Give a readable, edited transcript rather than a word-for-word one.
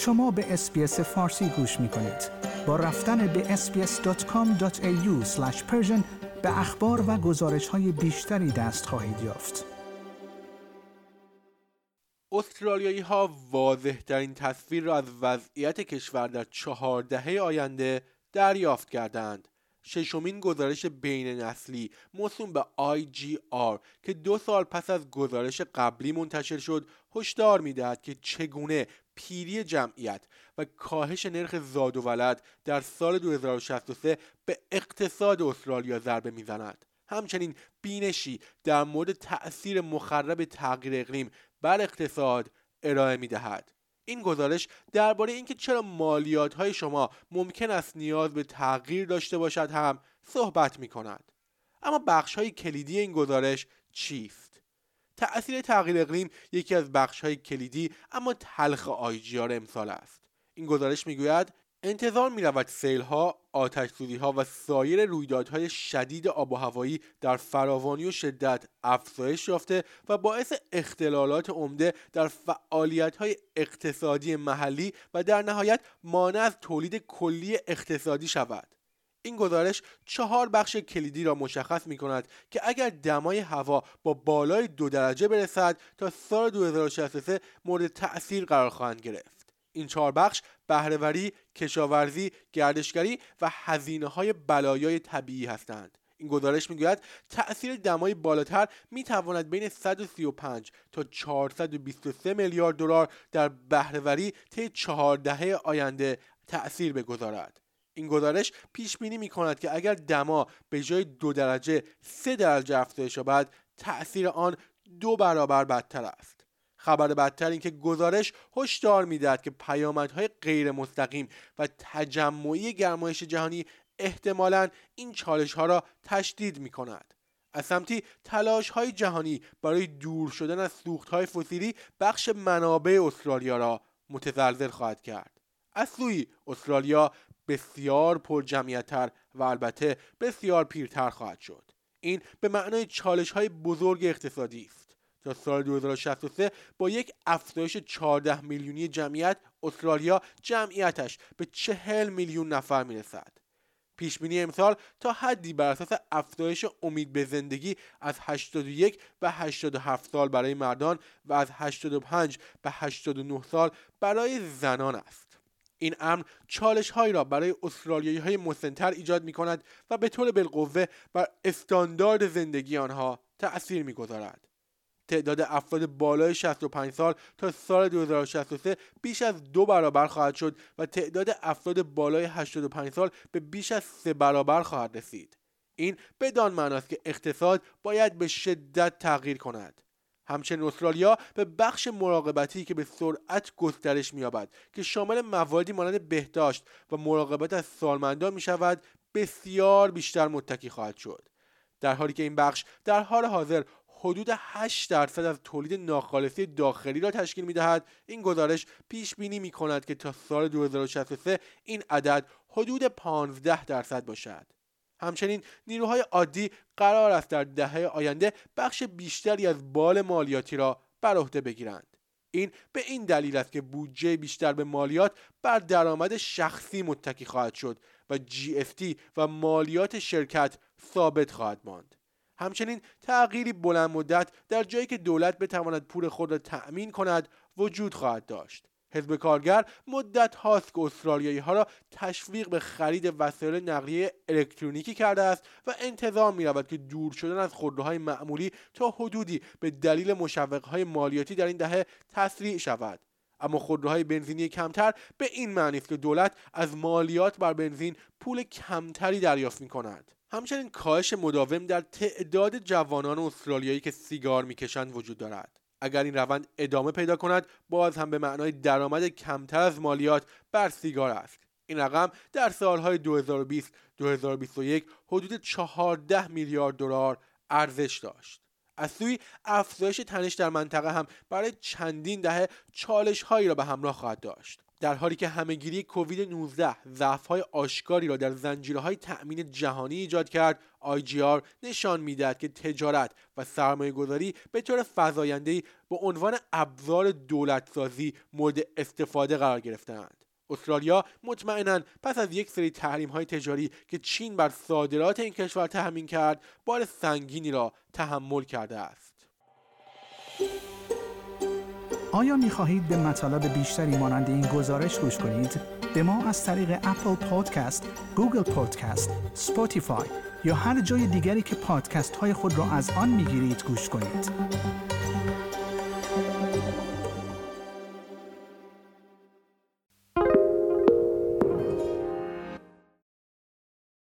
شما به SBS فارسی گوش می‌کنید. با رفتن به sbs.com.au/persian به اخبار و گزارش‌های بیشتری دست خواهید یافت. استرالیایی‌ها واضح‌ترین تصویر را از وضعیت کشور در 4 دهه آینده دریافت کردند. ششمین گزارش بین نسلی موسوم به IGR که 2 سال پس از گزارش قبلی منتشر شد، هشدار می‌دهد که چگونه پیری جمعیت و کاهش نرخ زاد و ولد در سال 2063 به اقتصاد استرالیا ضربه می‌زند. همچنین بینشی در مورد تأثیر مخرب تغییر اقلیم بر اقتصاد ارائه می‌دهد. این گزارش درباره اینکه چرا مالیات‌های شما ممکن است نیاز به تغییر داشته باشد هم صحبت می‌کند. اما بخش‌های کلیدی این گزارش چیست؟ تأثیر تغییر اقلیم یکی از بخش‌های کلیدی اما تلخ IGR امسال است. این گزارش می‌گوید انتظار می‌رود سیل‌ها، آتش‌سوزی‌ها و سایر رویدادهای شدید آب و هوایی در فراوانی و شدت افزایش یافته و باعث اختلالات عمده در فعالیت‌های اقتصادی محلی و در نهایت مانع از تولید کلی اقتصادی شود. این گزارش 4 بخش کلیدی را مشخص می‌کند که اگر دمای هوا با بالای 2 درجه برسد تا سال 2063 مورد تأثیر قرار خواهند گرفت. این 4 بخش بهره‌وری، کشاورزی، گردشگری و هزینه‌های بلایای طبیعی هستند. این گزارش می‌گوید تأثیر دمای بالاتر می‌تواند بین 135 تا 423 میلیارد دلار در بهره‌وری طی 4 دهه آینده تأثیر بگذارد. این گزارش پیش بینی می‌کند که اگر دما به جای 2 درجه 3 درجه افزایش یابد، تأثیر آن 2 برابر بدتر است. خبر بدتر این که گزارش هشدار می‌دهد که پیامدهای غیر مستقیم و تجمعی گرمایش جهانی احتمالاً این چالش‌ها را تشدید می‌کند. از سمتی تلاش‌های جهانی برای دور شدن از سوخت‌های فسیلی بخش منابع استرالیا را متزلزل خواهد کرد. از سوی استرالیا بسیار پرجمعیت‌تر و البته بسیار پیرتر خواهد شد. این به معنای چالش‌های بزرگ اقتصادی است. تا سال 2063 با یک افزایش 14 میلیونی جمعیت، استرالیا جمعیتش به 40 میلیون نفر میرسد. پیشبینی امسال تا حدی بر اساس افزایش امید به زندگی از 81 و 87 سال برای مردان و از 85 به 89 سال برای زنان است. این امر چالش‌هایی را برای استرالیایی‌های مسن‌تر ایجاد می‌کند و به طور بالقوه بر استاندارد زندگی آنها تأثیر می‌گذارد. تعداد افراد بالای 65 سال تا سال 2063 بیش از 2 برابر خواهد شد و تعداد افراد بالای 85 سال به بیش از 3 برابر خواهد رسید. این بدان معناست که اقتصاد باید به شدت تغییر کند. همچنین استرالیا به بخش مراقبتی که به سرعت گسترش می‌یابد که شامل مواردی مانند بهداشت و مراقبت از سالمندان می‌شود، بسیار بیشتر متکی خواهد شد. در حالی که این بخش در حال حاضر حدود 8% از تولید ناخالصی داخلی را تشکیل می‌دهد، این گزارش پیش بینی می‌کند که تا سال 2063 این عدد حدود 15% باشد. همچنین نیروهای عادی قرار است در دهه آینده بخش بیشتری از بال مالیاتی را بر عهده بگیرند. این به این دلیل است که بودجه بیشتر به مالیات بر درآمد شخصی متکی خواهد شد و GST و مالیات شرکت ثابت خواهد ماند. همچنین تغییری بلند مدت در جایی که دولت بتواند پول خود را تأمین کند وجود خواهد داشت. حزب کارگر مدت هاست که استرالیایی ها را تشویق به خرید وسایل نقلیه الکترونیکی کرده است و انتظار می رود که دور شدن از خودروهای معمولی تا حدودی به دلیل مشوقهای مالیاتی در این دهه تسریع شود. اما خودروهای بنزینی کمتر به این معنی است که دولت از مالیات بر بنزین پول کمتری دریافت می کند. همچنین کاهش مداوم در تعداد جوانان استرالیایی که سیگار میکشند وجود دارد. اگر این روند ادامه پیدا کند، باز هم به معنای درآمد کمتر از مالیات بر سیگار است. این رقم در سالهای 2020-2021 حدود 14 میلیارد دلار ارزش داشت. از سوی افزایش تنش در منطقه هم برای چندین دهه چالش‌هایی را به همراه خواهد داشت. در حالی که همه‌گیری کووید 19 ضعف‌های آشکاری را در زنجیره‌های تأمین جهانی ایجاد کرد، IGR نشان می‌دهد که تجارت و سرمایه‌گذاری به طور فزاینده‌ای به عنوان ابزار دولت‌سازی مورد استفاده قرار گرفته‌اند. استرالیا مطمئناً پس از یک سری تحریم‌های تجاری که چین بر صادرات این کشور تحمیل کرد، بار سنگینی را تحمل کرده است. آیا می‌خواهید به مطالب بیشتری مانند این گزارش گوش کنید؟ به ما از طریق اپل پادکست، گوگل پادکست، اسپاتیفای یا هر جای دیگری که پادکست‌های خود را از آن می‌گیرید گوش کنید.